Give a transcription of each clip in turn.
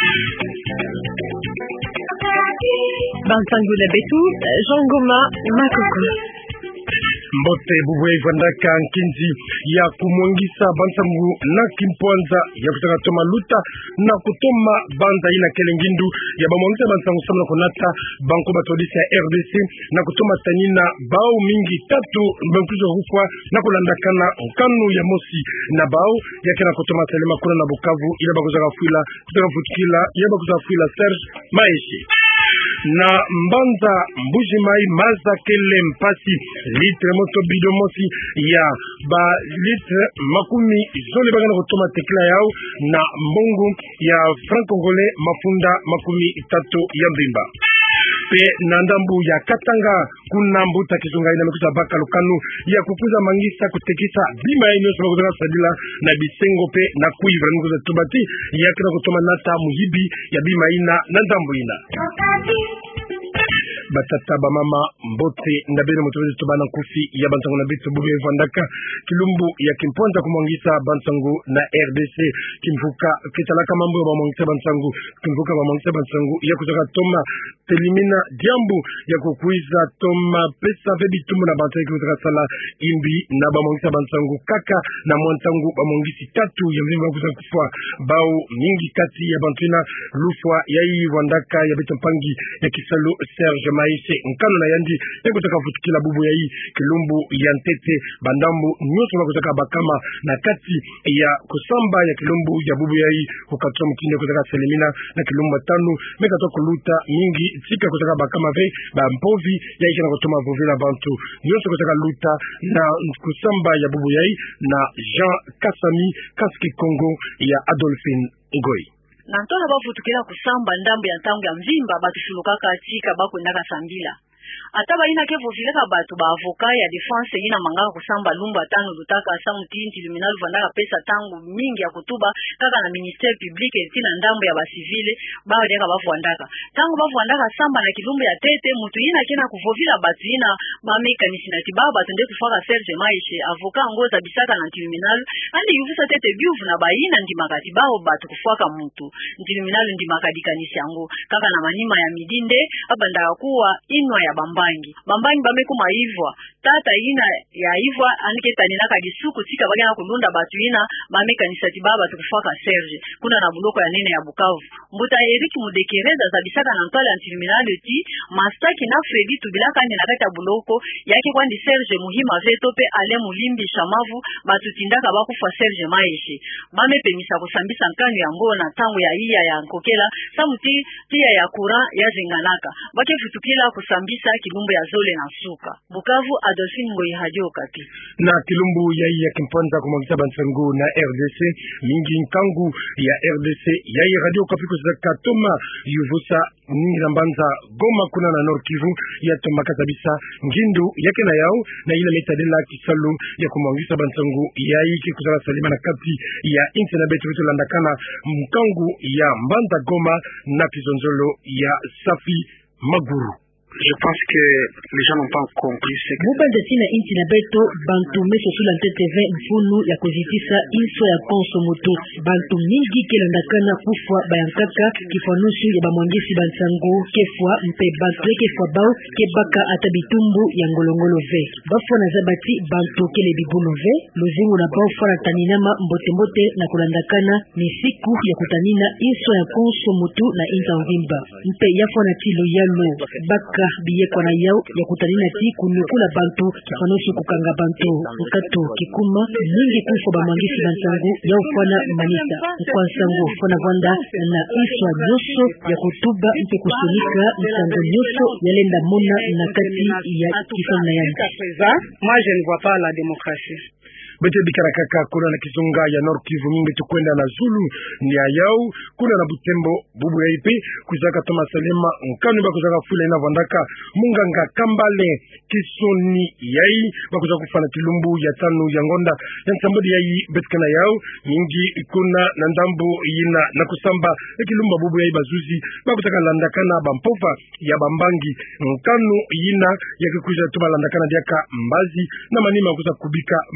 Bansango na betu, Jean Goma, Makoko. Mbote buwe vandaka nkinzi ya kumwangisa Bansango na Kimpwanza ya kutaka toma luta na kutoma banda ina kelengindu ya bamwangisa Bansango samna konata banko batodisi ya RDC na kutoma tanina bao mingi tatu mbankuzo hufwa na kulandakana nkanu ya mosi na bao ya kena kutoma salema kuna na Bukavu ila bakuzaka fuila kutaka futikila ila bakuzaka fuila Serge Maeshi na Mbanza Mbuji Mai Maza Kele Mpasi litre moto bidomosi ya ba litre makumi zole bagana kutoma tekila yao na mbongo ya franc congolais mafunda makumi tatu ya mbimba pe na ndambu ya Katanga kuna mbuta kizunga ina mekusa baka lukanu ya kukuza mangisa kutekisa bima ino sama kutaka sadila na bisengo pe na kuivra nikuza tubati ya kina kutoma nata muhibi ya bima ina na ndambu ina batata ba mama mbote ndabere motozi tubana kufi ya Bansango na bitu bubu vandaka kilumbu ya Kimpwanza kumwangisa Bansango na RDC kimfuka kitalaka mambo ya mwangisa Bansango kimfuka mwangisa Bansango ya kutaka toma telimina diambu ya kukuiza toma pesa vebi tumu na bantu ya kutaka sala imbi na mwangisa Bansango kaka na mwantangu mwangisi tatu ya mzimba kutaka kufwa bao mingi kati ya bantuina lufwa ya hii vandaka ya bitu mpangi ya Kisalo Serge Maishe nkano na yandi ya kutaka futukila bubu ya hii kilumbu ya ntete bandambu nyoso na kutaka bakama na kati ya kusamba ya kilumbu ya bubu ya hii kukatoa mkinde kutaka selimina na kilumbu tanu mekatoa kuluta mingi tika kutaka bakama ve ba mpovi ya hii na kutoma vuvila bantu nyoso kutaka luta na kusamba ya bubu ya hii na Jean Kasami Kaski Kongo ya Adolphine Ngoi na ntona bafutukila kusamba ndambu ya ntangu ya mzimba batufulukaka chika bako ndaka sambila ataba ina kevo vileka batu ba avoka ya defense ina mangaka kusamba lumba tano lutaka samuti intiluminal vandaka pesa tangu mingi ya kutuba kaka na ministère public etina ndambu ya basivile bao deka bavwandaka tangu bavwandaka samba na kilumbu ya tete mutu ina kena kuvovila batu ina mamekanisi na tibaba tende kufaka Serge Maishe avoka ngoza bisaka na intiluminal andi yuvusa tete biuvu na baina ndimakati bao batu kufaka mutu intiluminal ndimakadikanisi yango kaka na manima ya midinde abandaka kuwa inwa ya bambangi bameko maivwa tata ina ya ivwa anike tanina kadisuku tika bagana kulunda batu ina mamekanisa tibaba tukufaka Serge kuna na buloko ya nene ya Bukavu mbuta Eric Mudekereza za bisaka na ntwala antiluminal ti mastaki na Fredi tubilaka ni na kata buloko yake kwandi Serge muhima veto pe ale mulimbi shamavu batu tindaka bakufa Serge Maishe mame pemisa kusambisa nkani ya ngona tangu ya iya ya nkokela samuti tia ya kura ya zinganaka bake futukila kusambisa kilumbu ya zole na suka Bukavu Adolphine Ngoi Radio Okapi na kilumbu ya Kimpwanza kumwangisa Bansango na RDC mingi nkangu ya RDC ya Radio Okapi kuzaka toma yuvusa ningira Mbanza Goma kuna na Nord Kivu ya toma kabisa ngindu yake na yao na ile metadela Kisalo ya kumwangisa Bansango ya hiki kuzala salima na kati ya internet betu landakana mkangu ya Mbanza Goma na Kizonzolo ya Safi Maguru. Je pense que les gens n'ont pas compris ce que Mubanda tina inti na beto bantu meso sula NTTV mfunu ya kuzitisa inso ya konso moto bantu mingi kelandakana kufwa bayankaka kifanusu ya bamwangisi Bansango kefwa mpe bantu kefwa bao kebaka atabitumbu ya ngolongolo ve bafwa na zabati bantu kele bibuno ve luzingu na bao fara taninama mbote na kulandakana ni siku ya kutanina inso ya konso moto na inta mvimba mpe yafwa na tilo yalo baka biye kwa na yao ya kutanina ti kunukula bantu kifanusu kukanga bantu mkato kikuma mingi kufo ba mwangisi Bansango ya ufana manisa mkwansango fana vanda na iswa nyoso ya kutuba mpe kusunika msango nyoso yalenda mona na kati ya kifana yanda. Moi je ne vois pas la démocratie. Bete bikara kaka kuna na Kizunga ya Nord Kivu mingi tukwenda na Zulu ni ayau kuna na Butembo bubu ya ipi kuzaka Toma Salema nkanu bakuzaka fula ina vandaka munganga Kambale Kisoni yai bakuzaka kufana kilumbu ya tanu ya ngonda ya nsambodi yai betkana yao mingi kuna na ndambu ina na kusamba ya kilumba bubu yai bazuzi bakuzaka landakana bampofa ya bambangi nkanu ina ya kikuja Toma landakana diaka mbazi na manima kuza kubika mambu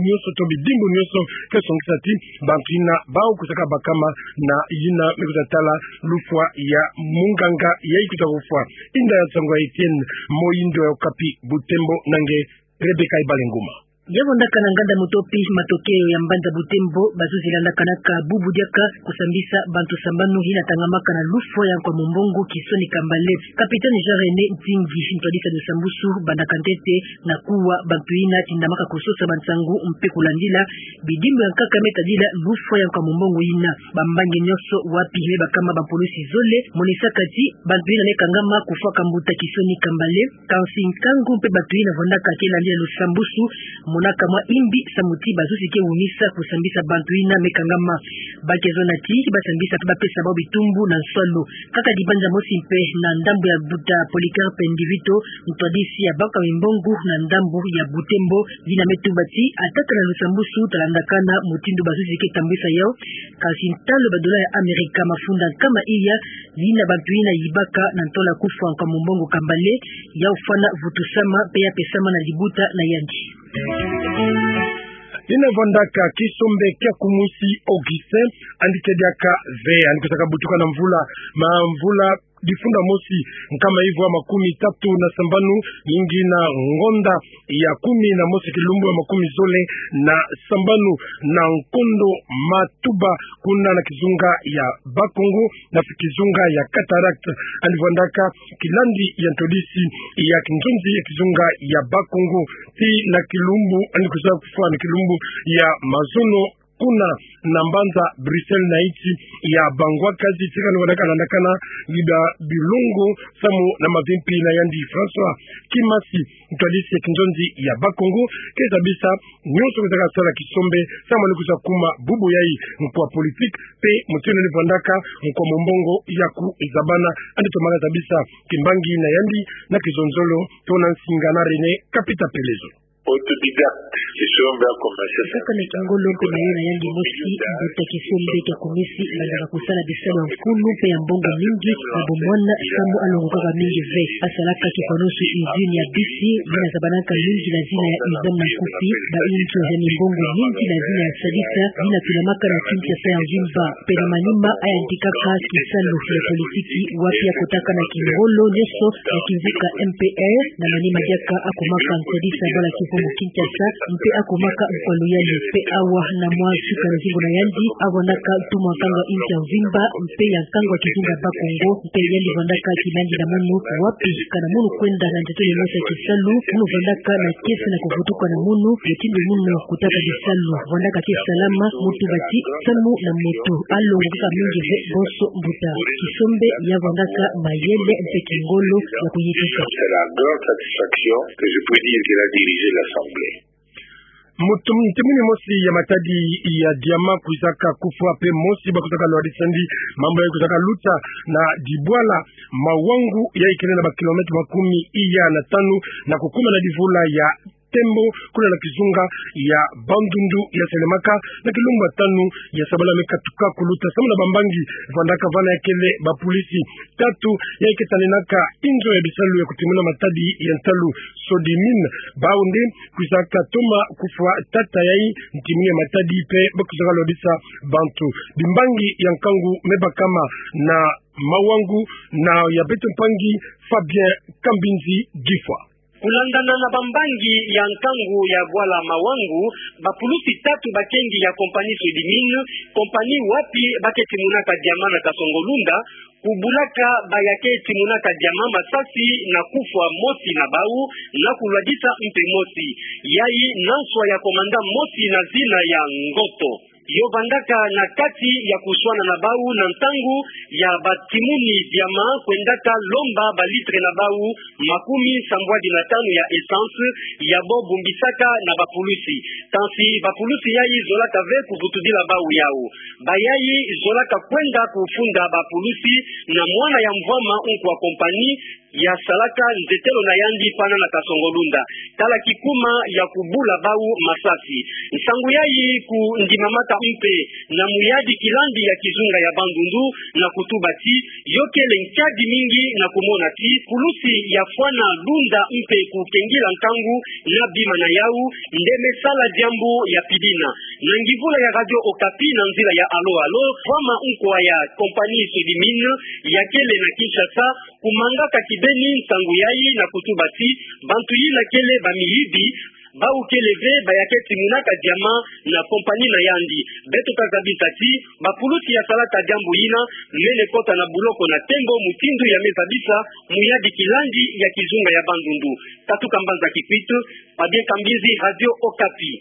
nyoso to bidimbu nyoso kesongisati bantina bao kusaka bakama na yina mekuzatala lufwa ya munganga ya ikuta kufwa inda ya tsangwa Etienne Moindo ya Okapi Butembo nange Rebeka Ibalenguma. Yavondaka na nganda mutopi matokeo ya mbanda Butembo bazuzilanda kanaka bubu diaka kusambisa bantu sambanu hina tangamaka na lufo ya kwa mumbongo kisoni kambale kapitani Jean-René Ntingi ntwadisa de sambusu banda kantete na kuwa bantu hina tindamaka kusosa bansangu mpe kulandila bidimbo ya kaka metadila lufo ya kwa mumbongo hina bambange nyoso wapi heba kama bapolisi zole monisakati bantu hina nekangama kufaka mbuta kisoni kambale kansinkangu mpe bantu hina vondaka kelandila lusambusu monaka mwa imbi samuti bazusike unisa kusambisa bantu ina mekangama bakezo nati basambisa pa pesa bao bitumbu na swalo kaka dibanja mosi mpe na ndambo ya buta Policarpe Ndivito mtwadisi ya baka mimbongu na ndambo ya Butembo vina metubati ataka na lusambusu talandakana mutindo bazusike tambisa yao kasi ntalo badola ya Amerika mafunda kama iya vina bantu ina yibaka na ntola kufa kwa mumbongo kambale ya ufana vutusama pe ya pesama na libuta na yandi. Inavondaka kisombe kia kumusi Augustin andikediaka ve andikutaka butuka na mvula difunda mosi nkama hivyo makumi tatu na sambanu ingi na ngonda ya kumi na mosi kilumbu ya makumi zole na sambanu na nkondo matuba kuna na kizunga ya Bakongo na kizunga ya Cataract alivondaka kilandi ya ntodisi ya kinzunzi ya kizunga ya Bakongo ti na kilumbu andikusa kufua na kilumbu ya mazono kuna na mbanza Bruxelles na iti ya bangwa kazi tika nakana liba bilungu samu na mavimpi na yandi François Kimasi mtwalisi ya kinjonzi ya Bakongo keza bisa nyoso kutaka sala kisombe samu nikusa kuma bubu yai mkwa politik pe mutune nifandaka mkwa mbongo ya ku izabana andi tomana tabisa kimbangi na yandi na kizonzolo tona singana Rene Kapita Pelezo autodidacte kisombe akomasa saka na kingolo mpe na yona yangi mosi mbota kisombe kia komisi bandaka kusala bisalo nkulu mpe ya mbongo mingi na bomwana samu alongokaka mingi ve asalaka kifanusu izini ya bisi vina zabanaka mingi na zina ya izam na kupi ba incho ya mbongo mingi na zina ya sadisa vina tulamaka na Kinshasa ya Nzimba pena manima ayandikaka kisalo ya politiki wapia kutaka na kingolo nyoso ya kinzika MPR na manima jaka akomaka sadisa bala kifo Kinshasa mpe akomaka mkwalo yali pe awa na mwa suka na zingo na yandi avonaka tumwa kanga inchi ya Nzimba mpe ya kanga kizinga Bakongo mpe yali vondaka kilangi na munu wapi kana munu kwenda na ntetele mosa kisalu munu vondaka na kesi na kuvutuka na munu yetindi munu kutaka kisalu vondaka kisalama mutu bati samu na moto alo ngaka mingi ve boso mbuta kisombe ya vondaka mayele mpe kingolo ya kuyitika. C'est la grande satisfaction que je peux dire qu'il a dirigé l'Assemblée. Mtumini mosi ya matadi ya diama kuzaka kufua pe mosi bakutaka lwadi sendi mambo ya kuzaka luta na dibwala mawangu ya ikene na bakilometri makumi iya na tanu na kukuma na divula ya Tembo kuna na kizunga ya Bandundu ya Selemaka na kilumba tanu ya Sabala mekatuka kuluta samu na bambangi vandaka vana ya kele ba polisi tatu ya iketanenaka injo ya bisalu ya kutimuna matadi ya ntalu Sodimin baunde kuzaka toma kufua tata yai ntimune matadi pe bakuzaka lobisa bantu bimbangi ya nkangu mebakama na mawangu na ya betempangi Fabien Kambinzi Gifwa. Kulandana na bambangi ya nkangu ya Bwala Mawangu, bapulusi tatu bakengi ya kompani Sodimine, kompani wapi baketi munaka diama na Kasongolunda, kubulaka bayake timunaka diama masasi na kufwa mosi na bau na kulwadisa mpe mosi. Yai nanswa ya komanda mosi na zina ya Ngoto. Yovandaka na kati ya kuswana na bau na ntangu ya batimuni diama kwendaka lomba balitre na bau makumi sambwadi na tanu ya essence ya bo bumbisaka na bapulusi. Tansi bapulusi yai zolaka ve kuvutudila bau yao. Bayai zolaka kwenda kufunda bapulusi na mwana ya mvwama unkwa kompani ya salaka nzetelo na yandi pana na Kasongolunda. Tala kikuma ya kubula bau masasi. Nsangu yai ku ndimamata mpe na muyadi kilandi ya kizunga ya Bandundu na kutubati yokele nkadi mingi na kumona ti kulusi ya fwana lunda mpe kukengila nkangu na bima na yau ndeme sala jambu ya pidina na ngivula ya Radio Okapi na nzila ya alo kwama unkwa ya kompani Sodimine ya kele na Kinshasa kumanga kakibeni nsangu yayi na kutubati bantu yi na kele bamiyidi bau keleve bayaketi munaka diama na kompani na yandi beto kazabisa ti bapulusi ya salata jambu yina mene kota na buloko na tembo mutindu ya mezabisa muyadi kilandi ya kizunga ya Bandundu tatuka mbanza kikwitu pabie kambizi Radio Okapi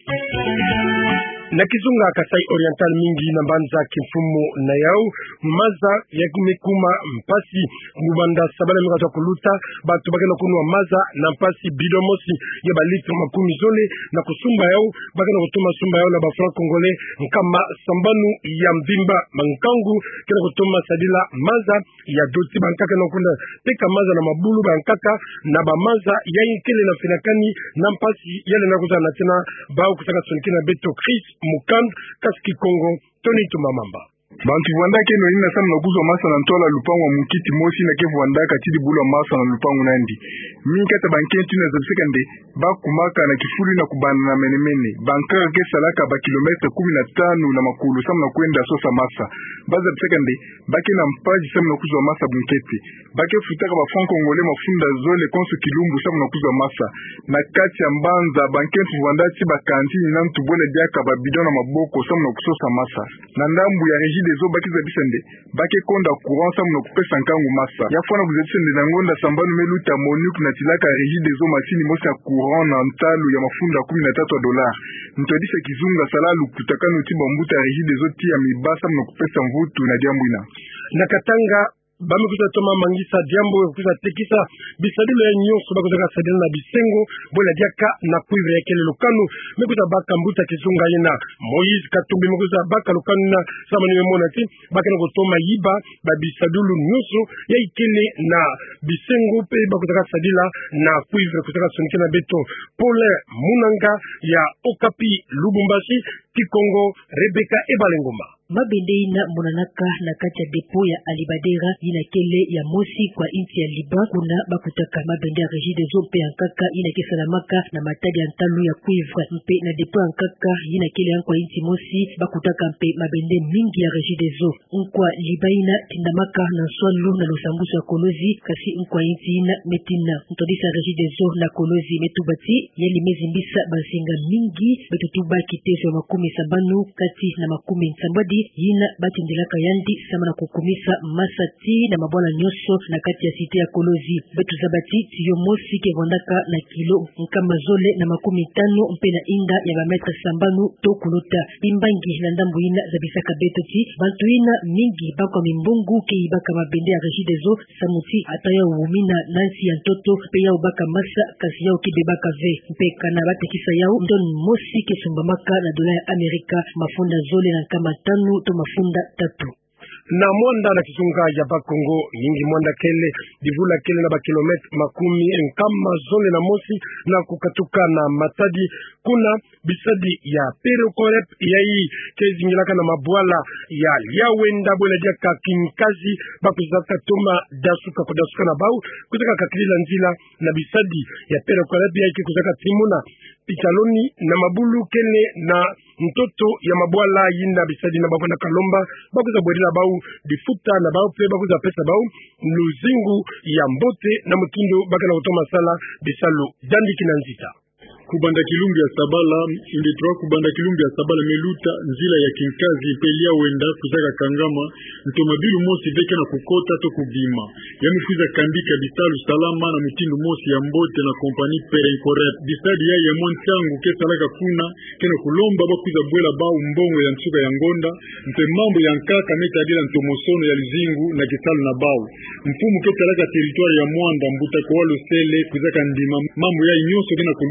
na kizunga Kasai Oriental mingi na mbanza kimfumo na yao maza ya kumekuma mpasi mubanda sabana mikata kuluta batu bakena kunwa maza na mpasi bidomosi ya balitri makumi zole na kusumba yao bakena kutuma sumba yao na bafra kongole nkama sambanu ya mbimba mankangu kena kutuma sadila maza ya doti bankaka na kunda teka maza na mabulu bankaka na bamaza ya inkele na finakani na mpasi yale na kuzana tena bao kusaka sonikina beto Chris Mukan Kaski Kongo Tony Tumamamba bantu vwandake no ina sana nakuzwa masa na ntola lupangu wa mukiti mosi na kevu wandaka chidi bulu wa masa na lupangu nandi mingi kata bankenti na zabisekande bakumaka na kifuri na kubana na menemene bankaka kesa laka ba kilometre 15 na makulu sama na kuenda sosa masa baza bisekande bake na mpaji sama nakuzwa masa bunketi bake futaka ba franco ngole mafunda zole konso kilumbu sama nakuzwa masa na kati ya mbanza bankenti vwandati bakantini na mtubole diaka ba bidona maboko sama nakusosa masa na ndambu ya dezo bakiza bisende bake konda courant samu na kupesa nkangu masa ya fwana buzetisende na ngonda sambanu meluta monique na tilaka régie dezo masini mosi ya courant na ntalu ya mafunda $13 ntodisa kizunga salalu kutakano tiba mbuta régie dezo tia mibasa samu na kupesa mvutu na jambuina na Katanga bamekuza toma mangisa diambo kuza tekisa bisadilo ya nyonso bakuza sadila na bisengo bola diaka na kuivre ya kele lokanu mekuza baka mbuta kizunga yena Moïse Katumbi mekuza baka lokanu na sama ni memona ti baka na kutoma yiba ba bisadulu nyonso ya ikele na bisengo pe bakuza sadila na kuivre kuza sonikena beto Paulin Munanga ya Okapi Lubumbashi Kikongo Rebecca Ebalengoma mabende ina monanaka na kati ya depo ya Alibadera ina kele ya mosi kwa inti ya Liban kuna bakutaka mabende ya Régie des Eaux pe ankaka ina kesalamaka na matadi ya ntalu ya cuivre mpe na depo ankaka ina kele kwa inti mosi bakutaka mpe mabende mingi ya Régie des Eaux nkwa Libaina tindamaka na swalo na losambuso ya Kolozi kasi nkwa inti ina metina ntodisa Régie des Eaux na Kolozi metubati yali mezimbisa basinga mingi betutuba kitezo ya makumi sabanu kati na makumi nsambadi yina batindelaka yandi sama na kukumisa masati na mabwana nyoso na kati ya site ya Kolozi betu zabati tiyo mosi ke vondaka na kilo nkama zole na makumi tano mpe na inda ya bametre sambanu to kuluta imbangi na ndambu yina zabisaka beto ti bantu yina mingi bako mimbungu ke ibaka mabende ya Régie des Eaux samuti ataya uumina nansi ya ntoto pe ya ubaka masa kasi ya ukibebaka ve mpe kana batekisa yao ndon mosi ke sumbamaka na dola ya Amerika mafunda zole na kama tano to mafunda tatu na mwanda na kizunga ya Bakongo mingi mwanda kele divula kele na bakilometre makumi nkama zole na mosi na kukatuka na matadi kuna bisadi ya Perokorep yai kezingilaka na mabwala ya Liawenda bwela diaka kinkazi bakuzaka toma dasuka kudasuka na bau kuzaka kakilila nzila na bisadi ya Perokorep yai kuzaka timuna Pichaloni na mabulu kele na mtoto ya mabwala yinda bisadi na bakuna kalomba bakuza bwerila bau difuta na bau pe bakuza pesa bau luzingu ya mbote na mkindo bakana kutoma sala bisalo jandi kinanzita kubanda kilumbi ya Sabala indetwa kubanda kilumbi ya Sabala meluta nzila ya kinkazi pelia wenda kuzaka kangama ntomabilu mosi veke na kukota to kubima yamifuza kandika bitalu salama na mutindo mosi ya mbote na kompani Perencorep bisadi ya mwantangu kesalaka kuna kena kulomba bakuza bwela bau mbongo ya nsuka ya ngonda mpe mambo ya nkaka meta adila ntomosono ya lizingu na kisalu na bau mfumu kesalaka territoire ya mwanda mbuta kwa walo sele kuzaka ndima mambo ya inyoso kena kuluta na mwanda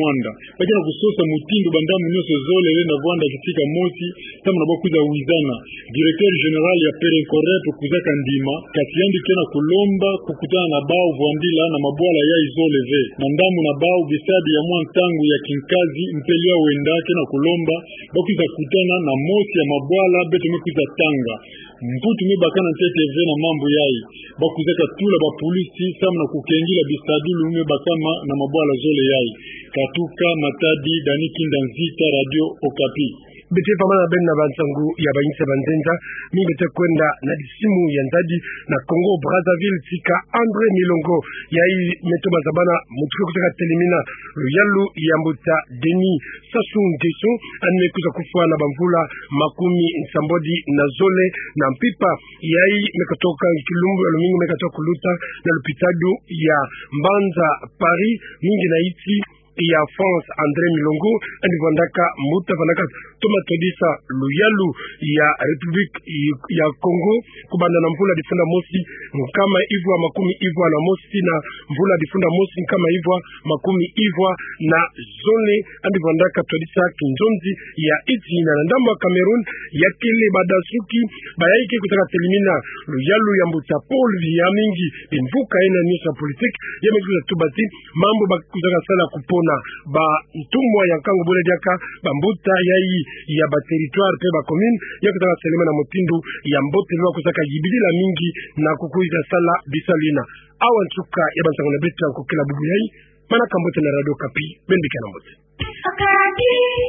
Mwanda bakina kusosa mutindo bandamu nyose zole lenda Rwanda kifika mosi tamu na bakuza wizana directeur general ya Pere Correct kuzaka ndima katiandi kena kulomba kukutana na bao Vwandila na mabwala ya izoleve na ndamu na bao bisadi ya mwantangu ya kinkazi mpelea wenda kena kulomba bakuza kutana na mosi ya mabwala beto mekuza tanga mputu mebakana TTV na mambo yai bakuzaka tula ba polisi samna kukengila bisadulu mebakama na mabwala zole yai Katuka Matadi Dani Kindanzita Radio Okapi bete pamana benna bansangu ya bayinsa banzenza mi bete kwenda na disimu ya Nzadi na Congo Brazzaville tika Andre Milongo yai meto mazabana mutuke kutaka telimina yalu ya mbuta Deni Sasu Ngeso anmekuza kufua na bamvula makumi nsambodi na zole na mpipa yai mekatoka Kilumbu ya lumingi mekatoka kuluta na lupitadu ya Mbanza Paris mingi na iti ya France Andre Milongo andivandaka muta vandaka tomatodisa luyalu ya Republique ya Congo kubanda na mvula difunda mosi kama ivwa makumi ivwa na mosi na mvula difunda mosi kama ivwa makumi ivwa na zone andivandaka todisa kinjonzi ya iti na ndamba Cameroon ya kile badasuki bayaike kutaka telimina luyalu ya mbuta Paul ya mingi mvuka ina nisa politique ya mekuza tubati mambo bakuzaka sala kupona ba ntumwa ya kango bole diaka bambuta yai ya ba territoire pe ba commune ya kutaka selema na motindu ya mbote lwa kusaka jibili la mingi na kukuiza sala bisalina awa ntuka ya bantango na beta ko kila bubu yai mana kambote na Radio Kapi bendike na mbote